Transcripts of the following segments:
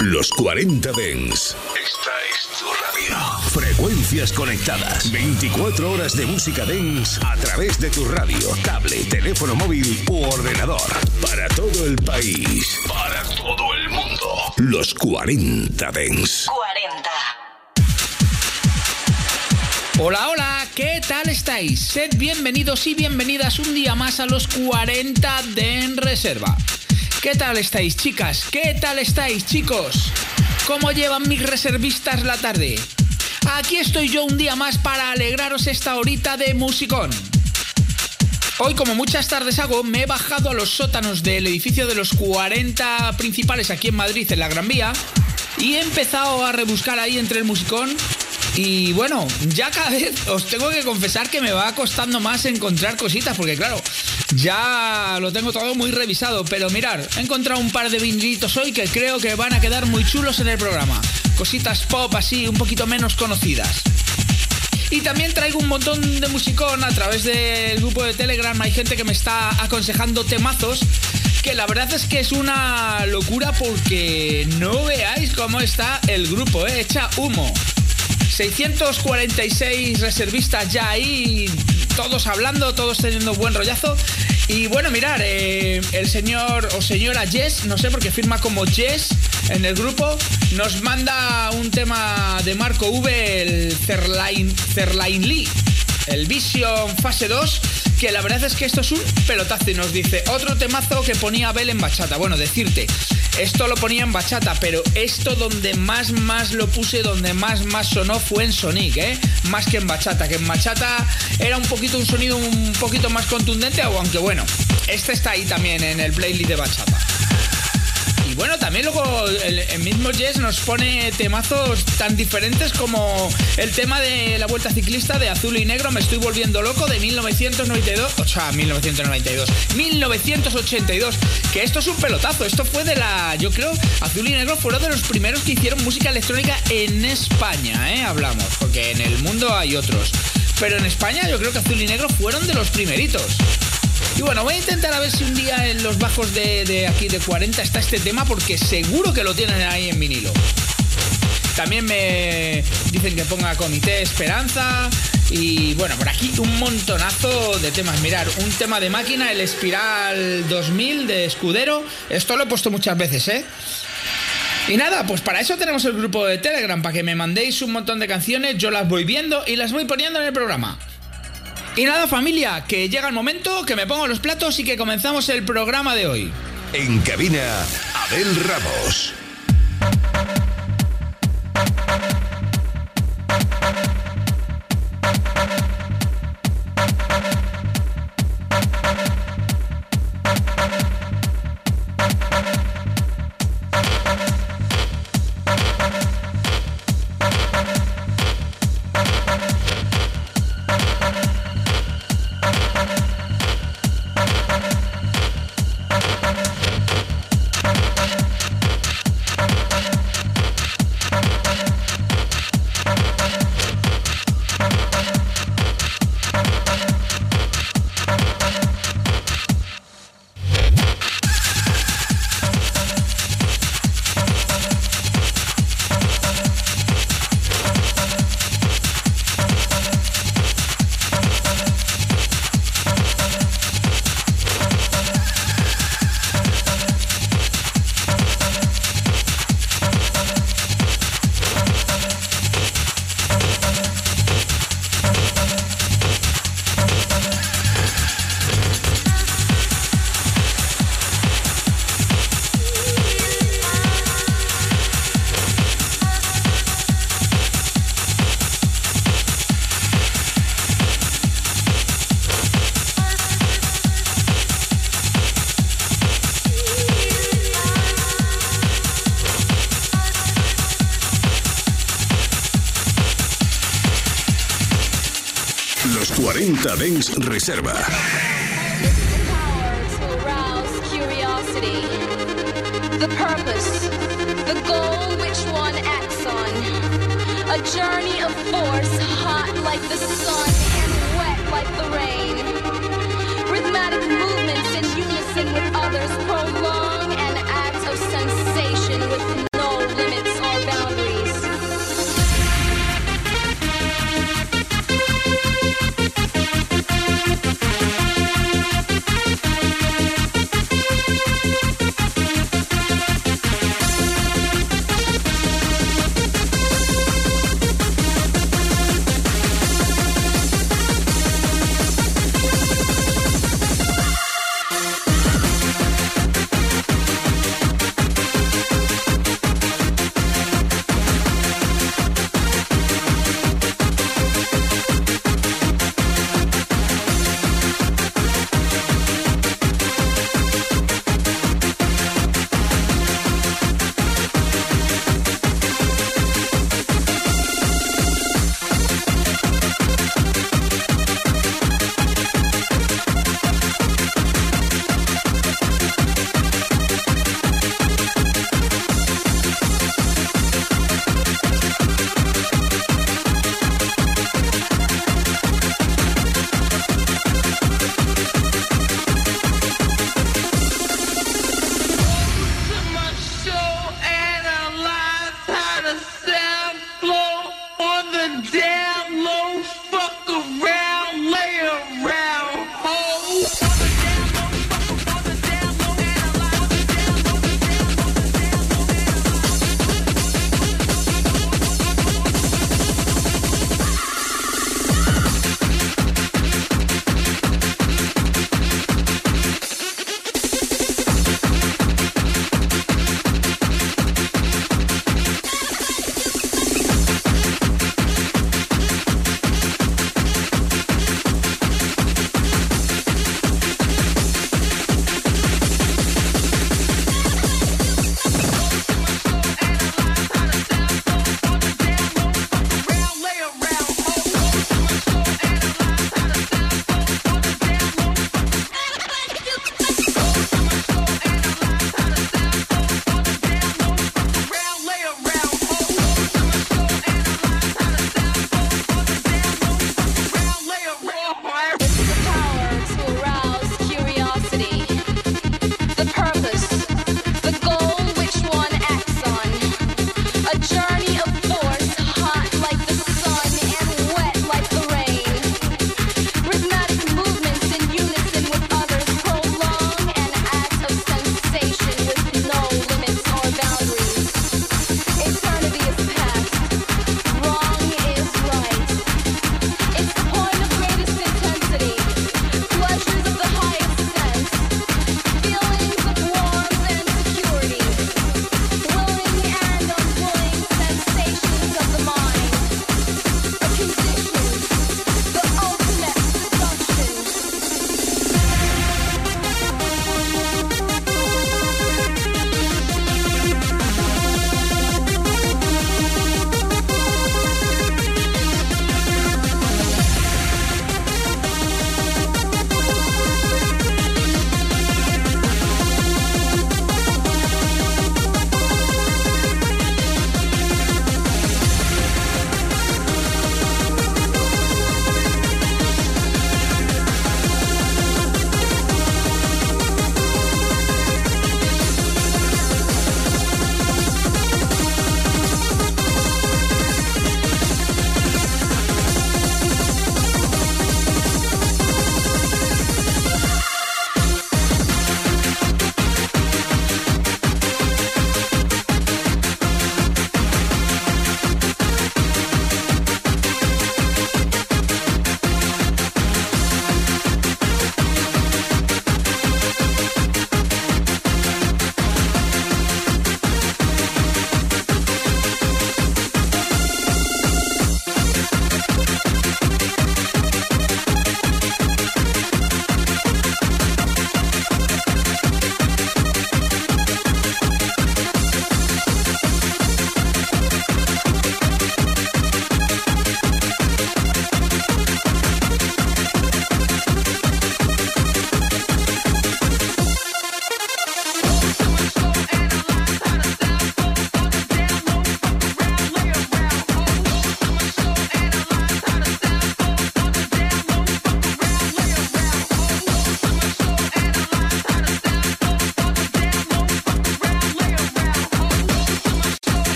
Los 40 Dance. Esta es tu radio. Frecuencias conectadas. 24 horas de música dance a través de tu radio, tablet, teléfono móvil u ordenador. Para todo el país. Para todo el mundo. Los 40 Dance. 40. Hola, hola, ¿qué tal estáis? Sed bienvenidos y bienvenidas un día más a los 40 de En Reserva. ¿Qué tal estáis, chicas? ¿Qué tal estáis, chicos? ¿Cómo llevan mis reservistas la tarde? Aquí estoy yo un día más para alegraros esta horita de musicón. Hoy, como muchas tardes hago, me he bajado a los sótanos del edificio de los 40 principales aquí en Madrid, en la Gran Vía, y he empezado a rebuscar ahí entre el musicón. Y bueno, ya cada vez os tengo que confesar que me va costando más encontrar cositas, porque claro, ya lo tengo todo muy revisado. Pero mirad, he encontrado un par de vinilitos hoy que creo que van a quedar muy chulos en el programa. Cositas pop así, un poquito menos conocidas. Y también traigo un montón de musicón a través del grupo de Telegram. Hay gente que me está aconsejando temazos, que la verdad es que es una locura porque no veáis cómo está el grupo, echa humo. 646 reservistas ya ahí, todos hablando, todos teniendo buen rollazo. Y bueno, mirar, el señor o señora Jess, no sé por qué firma como Jess en el grupo, nos manda un tema de Marco V, el Zerlain Lee, el Vision Fase 2, que la verdad es que esto es un pelotazo. Y nos dice, otro temazo que ponía Abel en bachata. Bueno, decirte, esto lo ponía en bachata, pero esto donde más lo puse, donde más sonó fue en Sonic, más que en bachata, que en bachata era un sonido un poquito más contundente, aunque bueno, este está ahí también en el playlist de bachata. Y bueno, también luego el mismo Jess nos pone temazos tan diferentes como el tema de la Vuelta Ciclista de Azul y Negro, Me Estoy Volviendo Loco, de 1982, que esto es un pelotazo. Esto fue yo creo, Azul y Negro fueron de los primeros que hicieron música electrónica en España, hablamos, porque en el mundo hay otros, pero en España yo creo que Azul y Negro fueron de los primeritos. Y bueno, voy a intentar a ver si un día en los bajos de aquí de 40 está este tema, porque seguro que lo tienen ahí en vinilo. También me dicen que ponga Comité Esperanza. Y bueno, por aquí un montonazo de temas. Mirad, un tema de Máquina, el Espiral 2000 de Escudero. Esto lo he puesto muchas veces, Y nada, pues para eso tenemos el grupo de Telegram, para que me mandéis un montón de canciones, yo las voy viendo y las voy poniendo en el programa. Y nada, familia, que llega el momento, que me pongo los platos y que comenzamos el programa de hoy. En cabina, Abel Ramos. Los 40 Dance Reserva. The purpose, the goal which one acts on. A journey of force, hot like the sun and wet like the rain. Rhythmic movements in unison with others prolong an act of sensation with no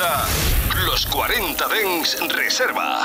presenta Los 40 Dance Reserva.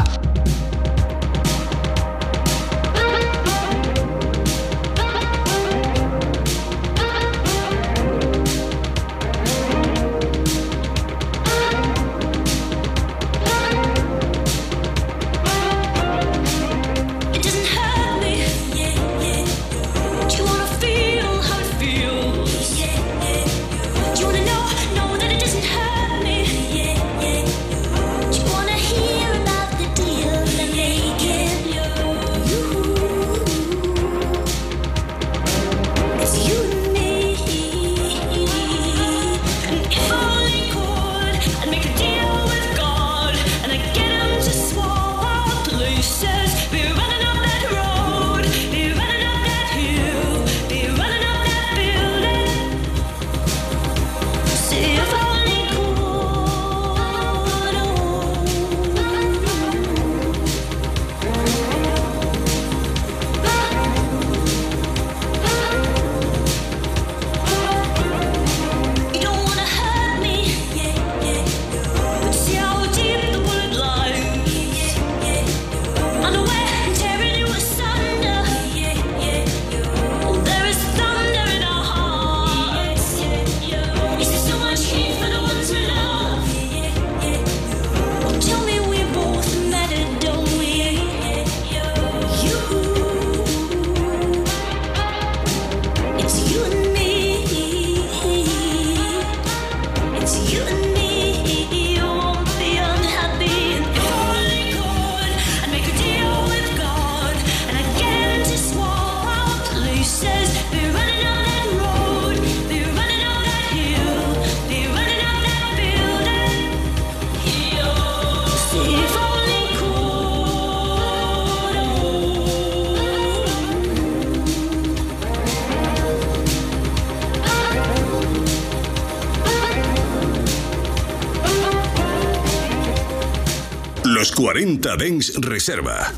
Los 40 Dance Reserva.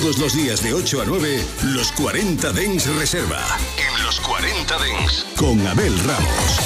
Todos los días de 8 a 9, los 40 Dance Reserva. En los 40 Dance, con Abel Ramos.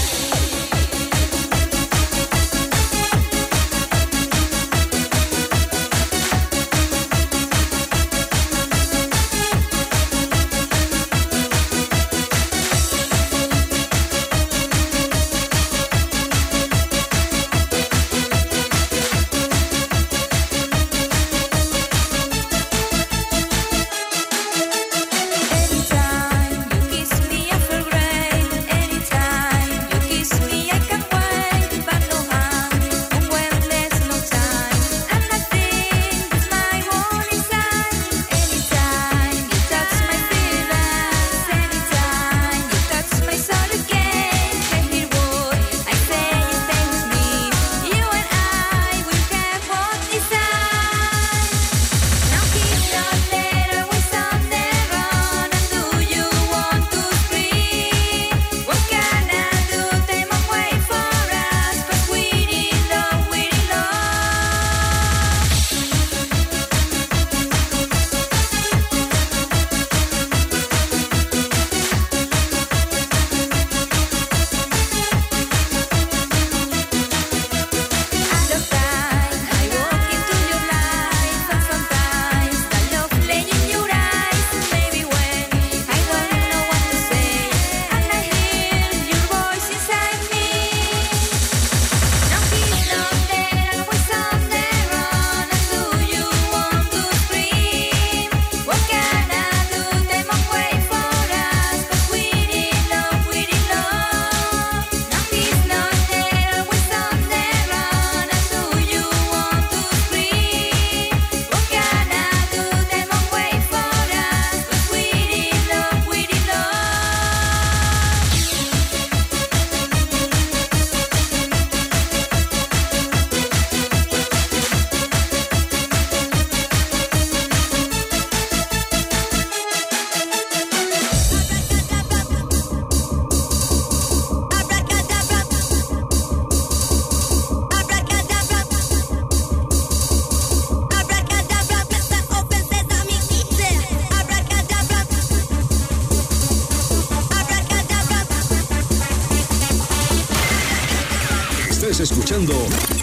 Escuchando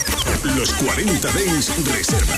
los 40 Dance Reserva.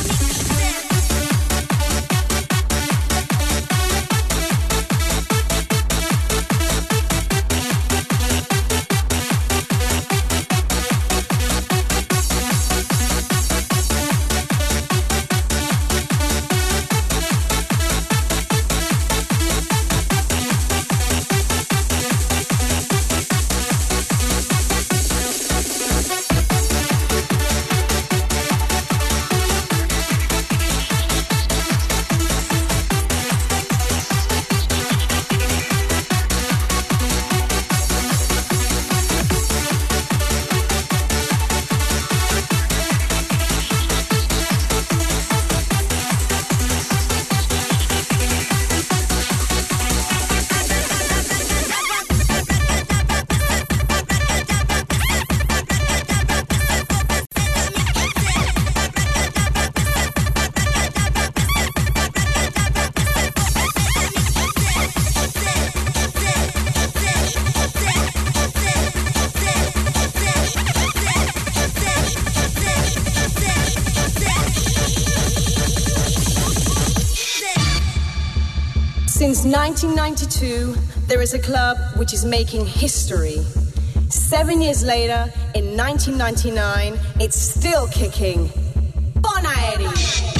Since 1992, there is a club which is making history. 7 years later, in 1999, it's still kicking. Bonaeri!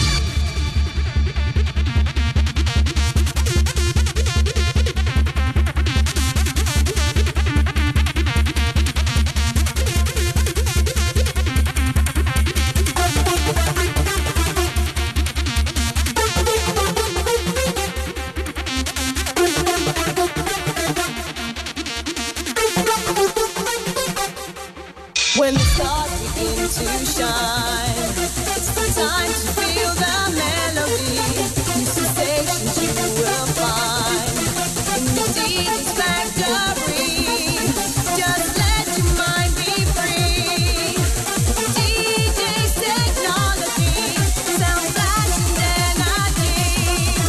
When the stars begin to shine, it's the time to feel the melody. New sensations you will find in the deepest factory. Just let your mind be free. DJ's technology, sound fashion energy.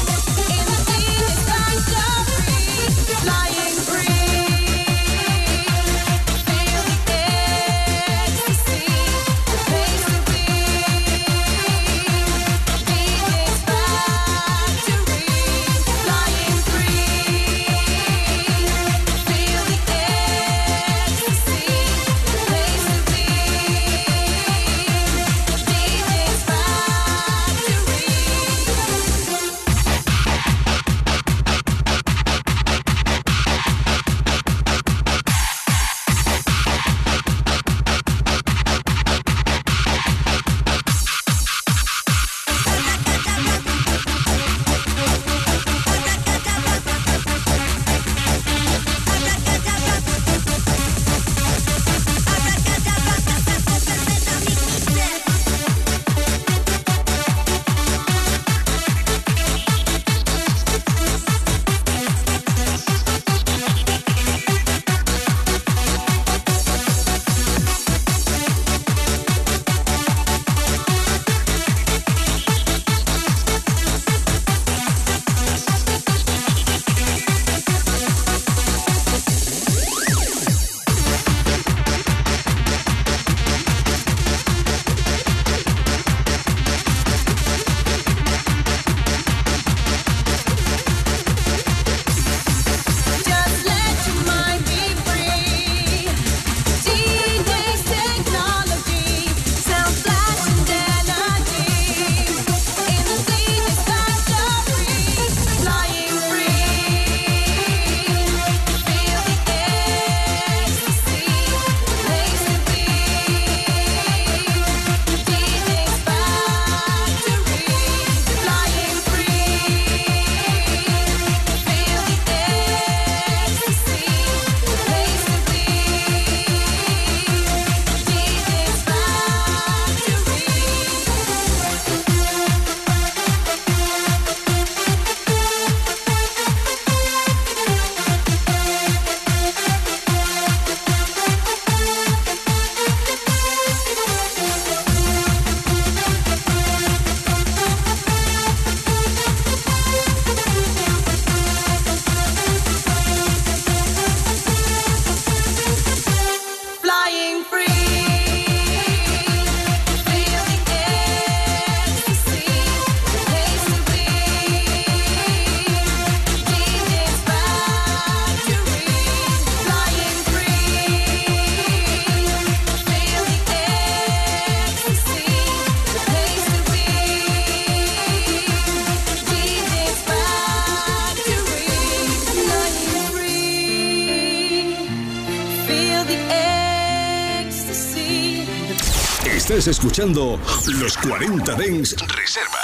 Estás escuchando los 40 Dance Reserva.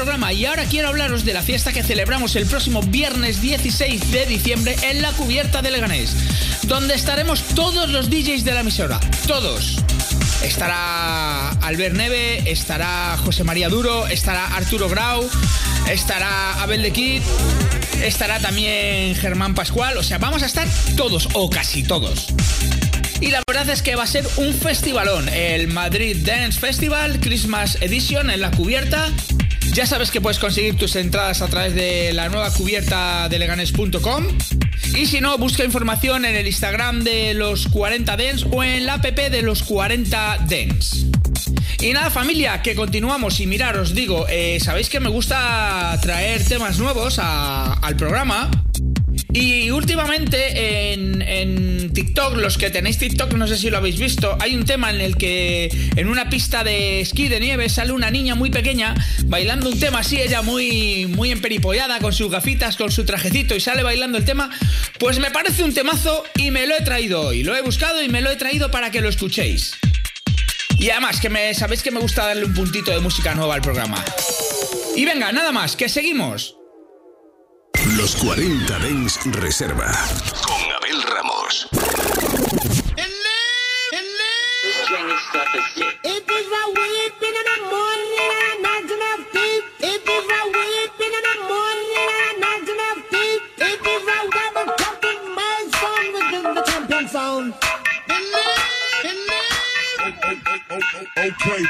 programa y ahora quiero hablaros de la fiesta que celebramos el próximo viernes 16 de diciembre en La Cubierta de Leganés, donde estaremos todos los DJs de la emisora, todos. Estará Albert Neve, estará José María Duro, estará Arturo Grau, estará Abel de Kid, estará también Germán Pascual, o sea, vamos a estar todos o casi todos. Y la verdad es que va a ser un festivalón, el Madrid Dance Festival Christmas Edition en La Cubierta. Ya sabes que puedes conseguir tus entradas a través de la nueva cubierta de leganes.com. Y si no, busca información en el Instagram de los 40 Dance o en la app de los 40 Dance. Y nada, familia, que continuamos. Y mirad, os digo, sabéis que me gusta traer temas nuevos al programa. Y últimamente en TikTok, los que tenéis TikTok, no sé si lo habéis visto, hay un tema en el que en una pista de esquí de nieve sale una niña muy pequeña bailando un tema así, ella muy emperipollada, con sus gafitas, con su trajecito, y sale bailando el tema. Pues me parece un temazo y me lo he traído hoy. Lo he buscado y me lo he traído para que lo escuchéis. Y además, sabéis que me gusta darle un puntito de música nueva al programa. Y venga, nada más, que seguimos. Los 40 Dance Reserva con Abel Ramos. Okay.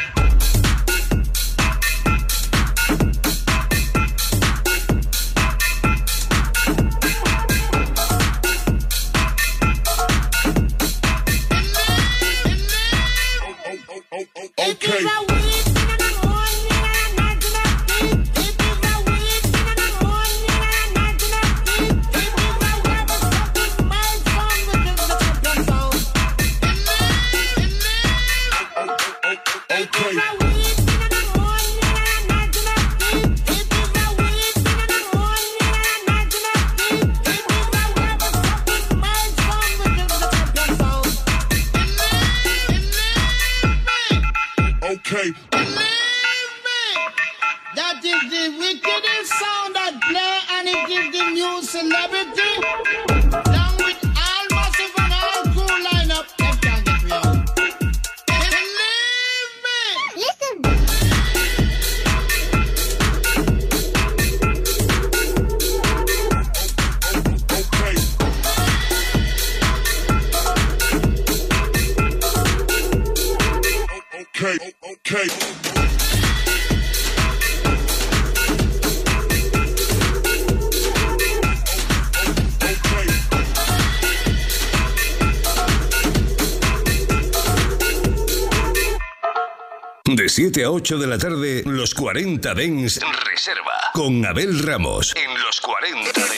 De 7 a 8 de la tarde, los 40 Dance Reserva con Abel Ramos en los 40 Dance.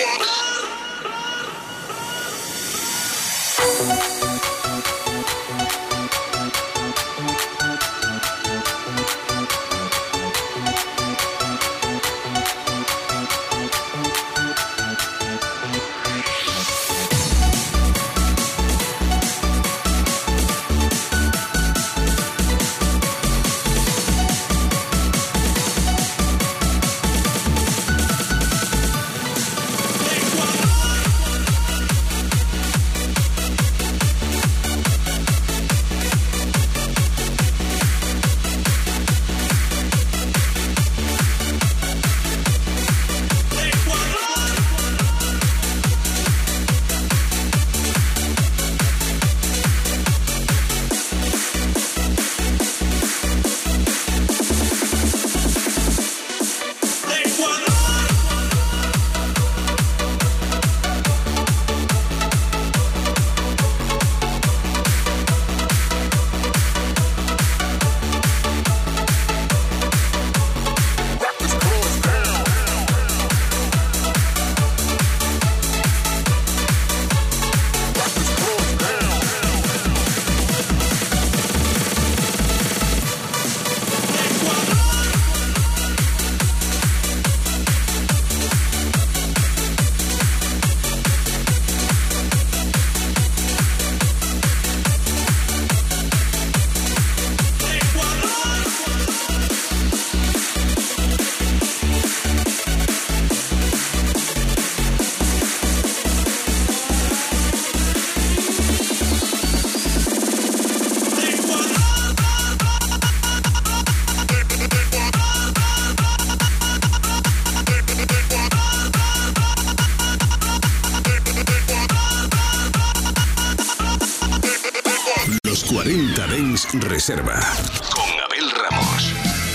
40 Dance Reserva con Abel Ramos.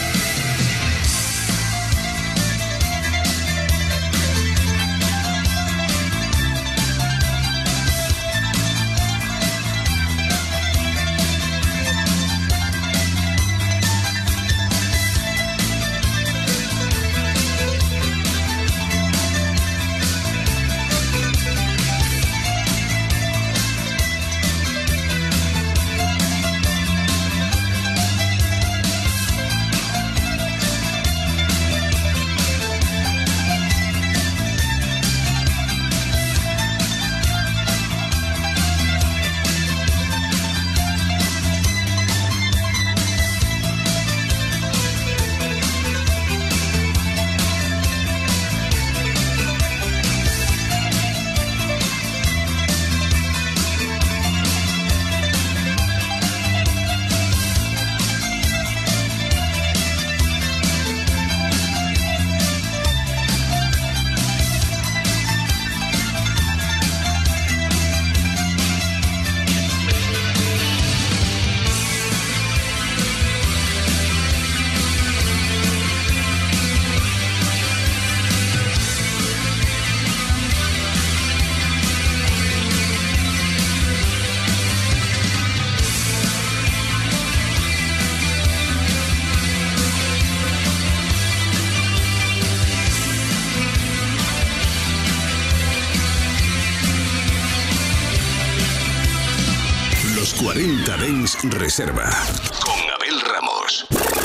Los 40 Dance Reserva con Abel Ramos.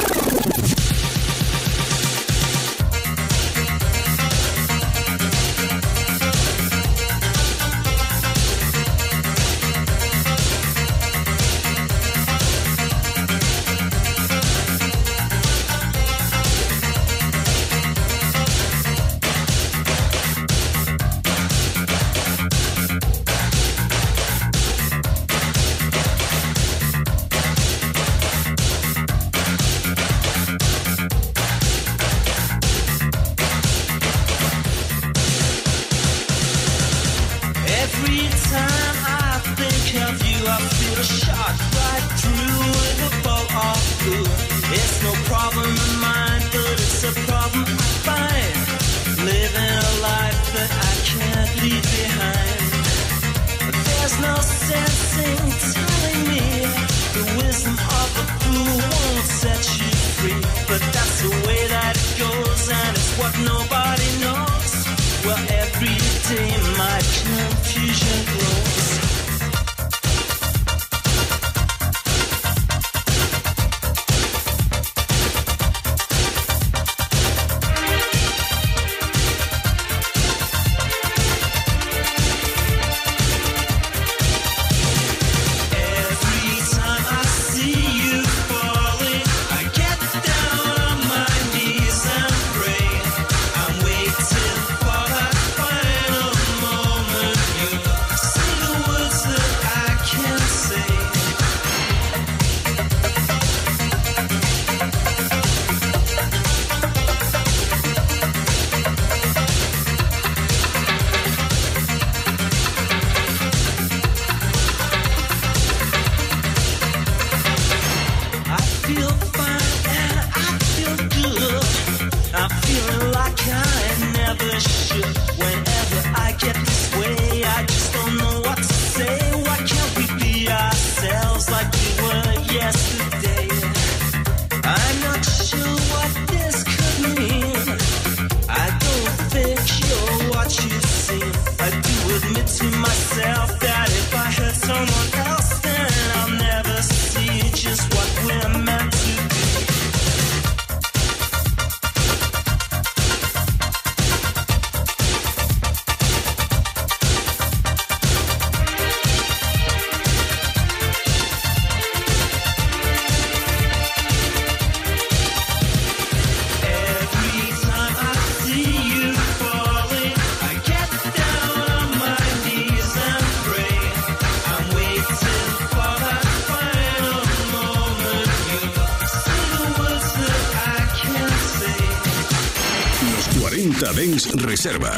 Dance Reserva.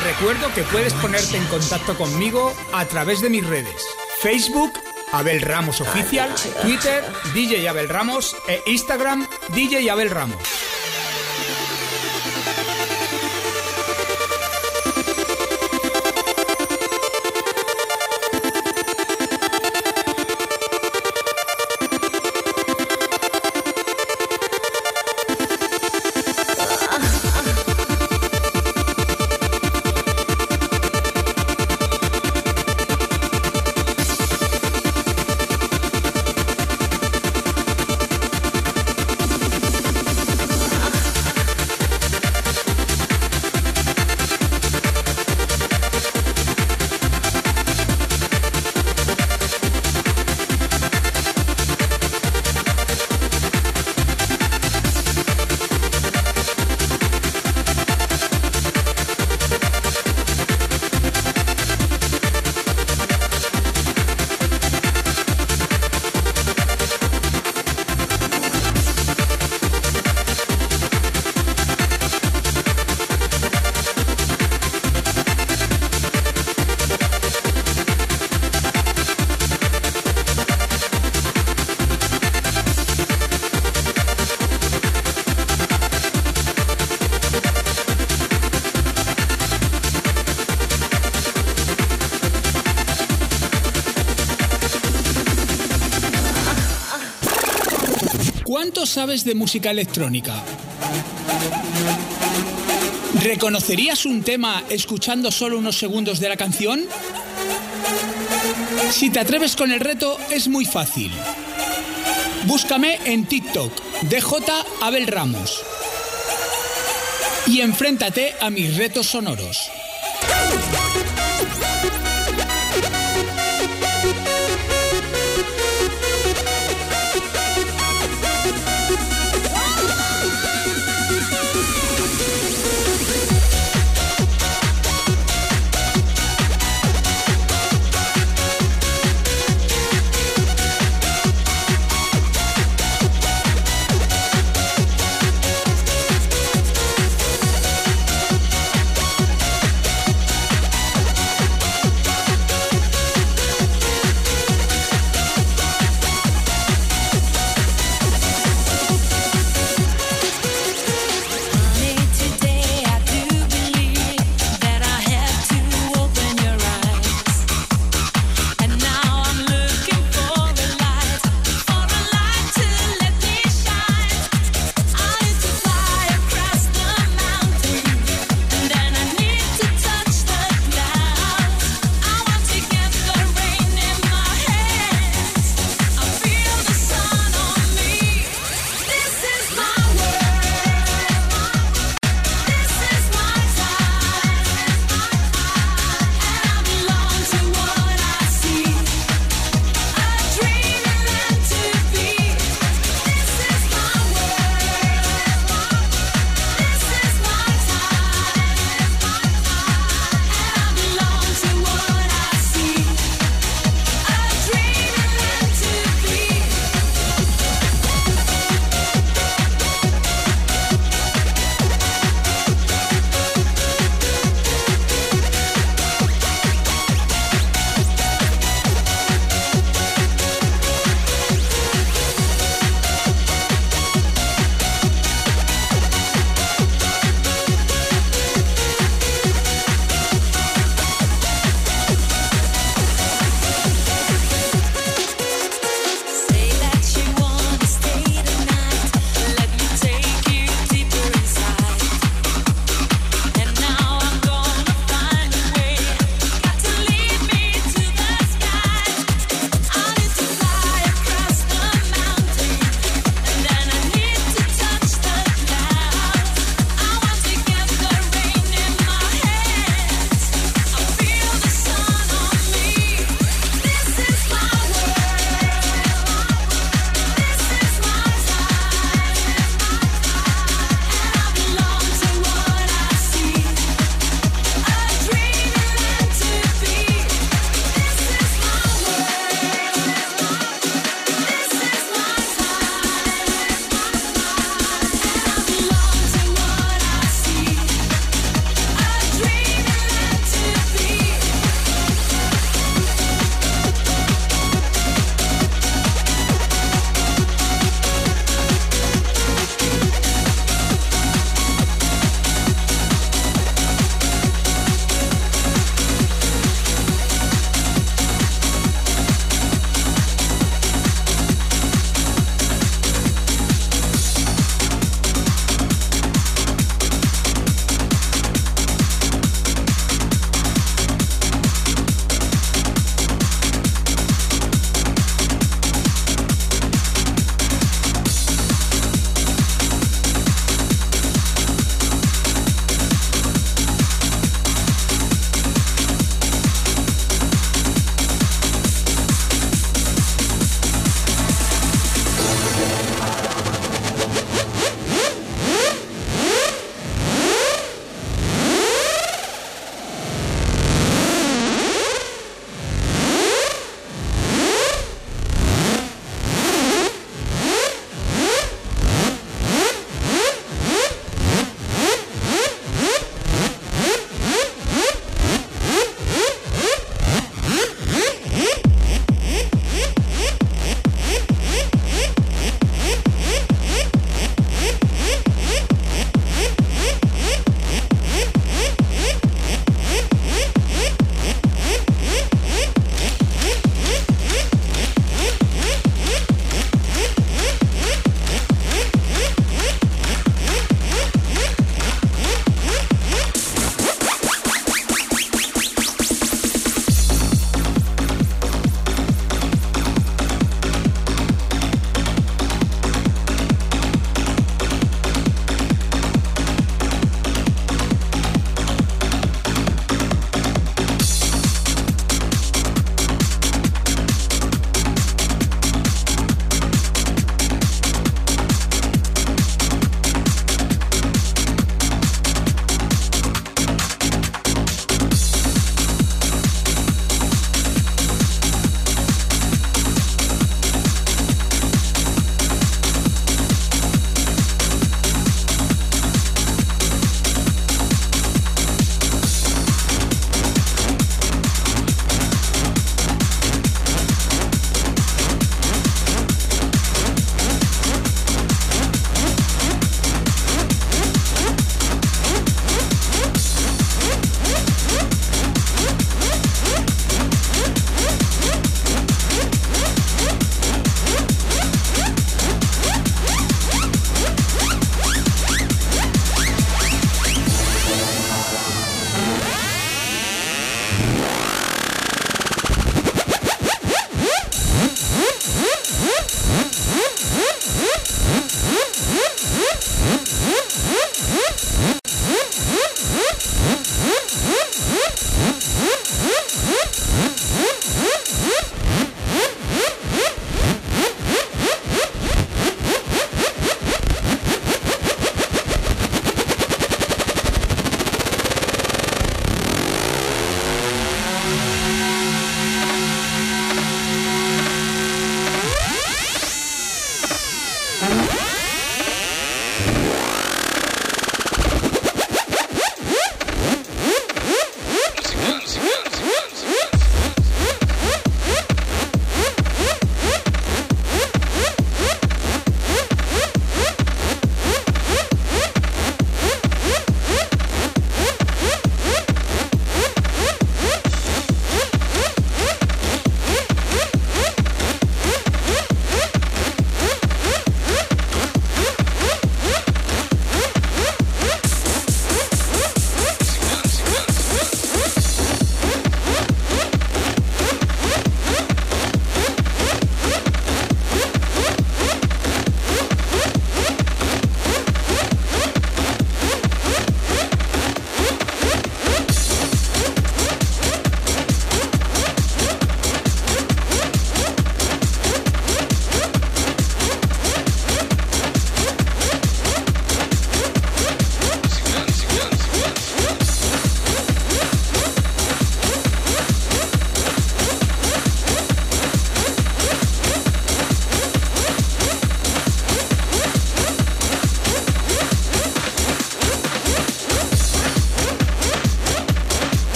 Te recuerdo que puedes ponerte en contacto conmigo a través de mis redes: Facebook, Abel Ramos Oficial, Twitter, DJ Abel Ramos e Instagram, DJ Abel Ramos. ¿Cuánto sabes de música electrónica? ¿Reconocerías un tema escuchando solo unos segundos de la canción? Si te atreves con el reto, es muy fácil. Búscame en TikTok, DJ Abel Ramos, y enfréntate a mis retos sonoros.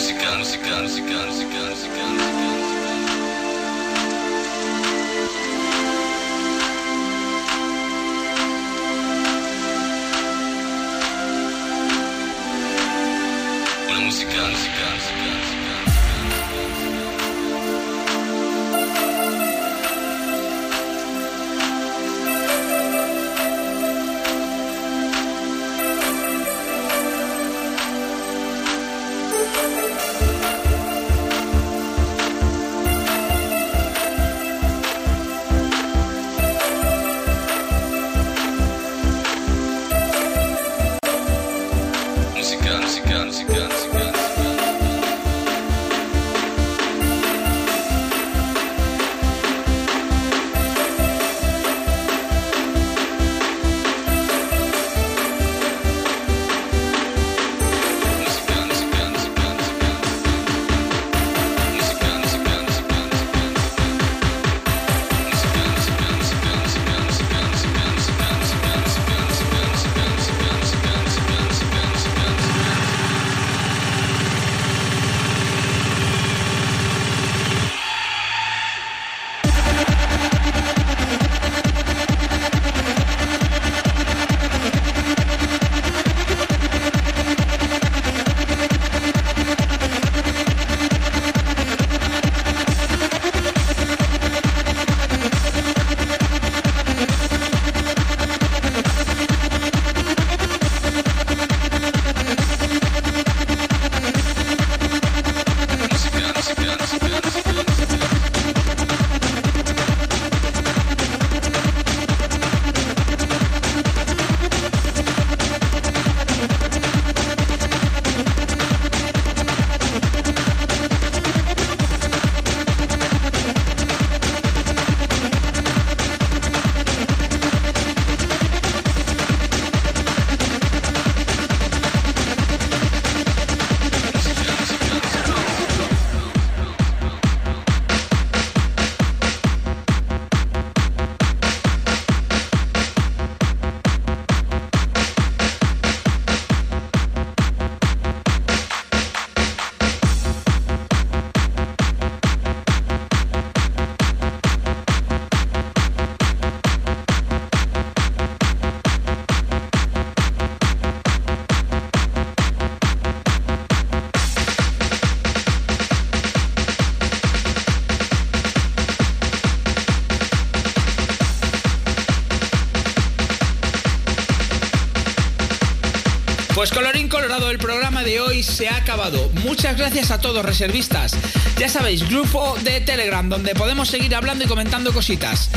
Pues colorín colorado, el programa de hoy se ha acabado. Muchas gracias a todos reservistas. Ya sabéis, grupo de Telegram donde podemos seguir hablando y comentando cositas.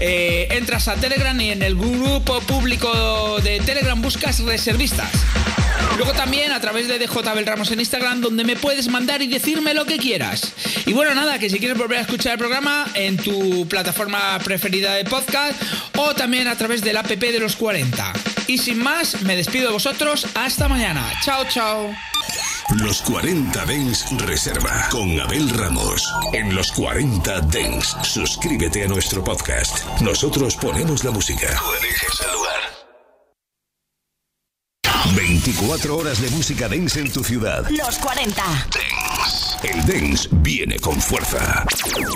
Entras a Telegram y en el grupo público de Telegram buscas reservistas. Luego también a través de DJ Abel Ramos en Instagram, donde me puedes mandar y decirme lo que quieras. Y bueno, nada, que si quieres volver a escuchar el programa en tu plataforma preferida de podcast o también a través del app de los 40. Y sin más, me despido de vosotros. Hasta mañana. Chao, chao. Los 40 Dance Reserva con Abel Ramos. En Los 40 Dance, suscríbete a nuestro podcast. Nosotros ponemos la música. Tú eliges el lugar. 24 horas de música dance en tu ciudad. Los 40 Dance. El dance viene con fuerza.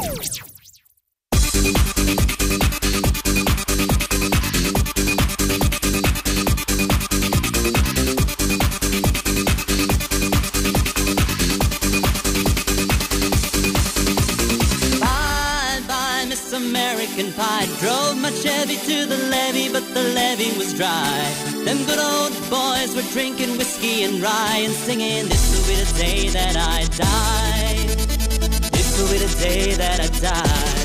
American Pie. Drove my Chevy to the levee, but the levee was dry. Them good old boys were drinking whiskey and rye and singing, this will be the day that I die. This will be the day that I die.